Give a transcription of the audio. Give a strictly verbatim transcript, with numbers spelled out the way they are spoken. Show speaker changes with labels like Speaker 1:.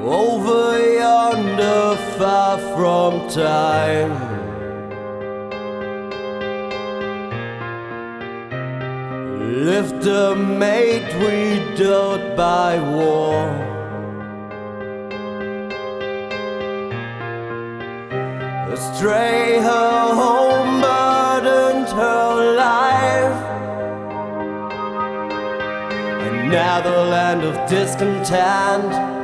Speaker 1: over yonder, far from time. Lived a maid widowed by war. Astray her home burdened her life, and now the land of discontent